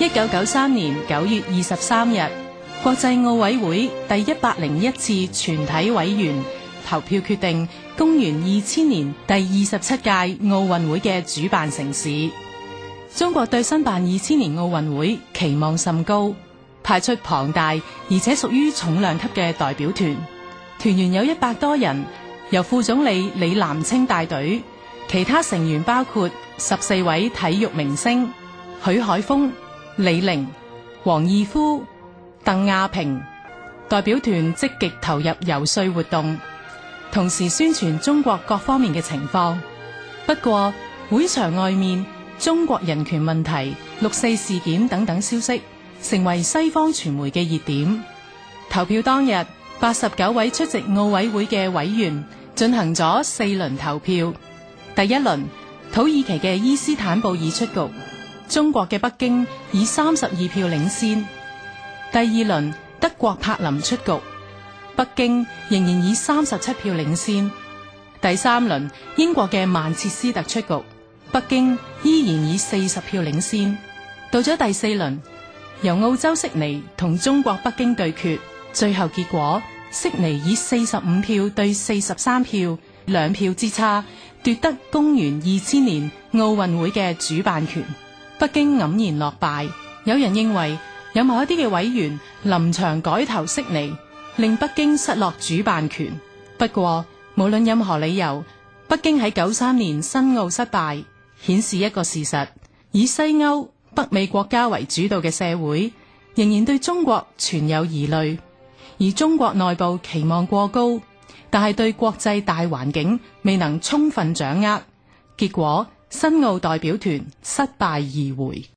1993年9月23日，國際奧委會第101次全體委員投票決定公元2000年第27屆奧運會嘅主辦城市。中國對申辦2000年奧運會期望甚高，派出龐大而且屬於重量級嘅代表團，團員有100多人，由副總理李嵐清帶隊，其他成員包括14位體育明星，許海峰、李寧、王義夫、鄧亞萍。代表團積極投入游說活動，同時宣傳中國各方面嘅情況。不過會場外面中國人權問題、六四事件等等消息成為西方傳媒嘅熱點。投票當日，89位出席奧委會嘅委員進行咗4輪投票。第一輪，土耳其嘅伊斯坦布爾出局，中國嘅北京以32票領先。第二輪，德國柏林出局，北京仍然以37票領先。第三輪，英國嘅曼徹斯特出局，北京依然以40票領先。到咗第四輪，由澳洲悉尼同中國北京對決，最後結果悉尼以45票對43票2票之差奪得公元2000年奧運會嘅主辦權，北京黯然落敗。有人認為有某一啲嘅委員臨場改投悉尼，令北京失落主辦權。不過無論任何理由，北京喺93年申奧失敗，顯示一個事實：以西歐、北美國家為主導嘅社會仍然對中國存有疑慮，而中國內部期望過高，但係對國際大環境未能充分掌握，結果申奧代表團失敗而回。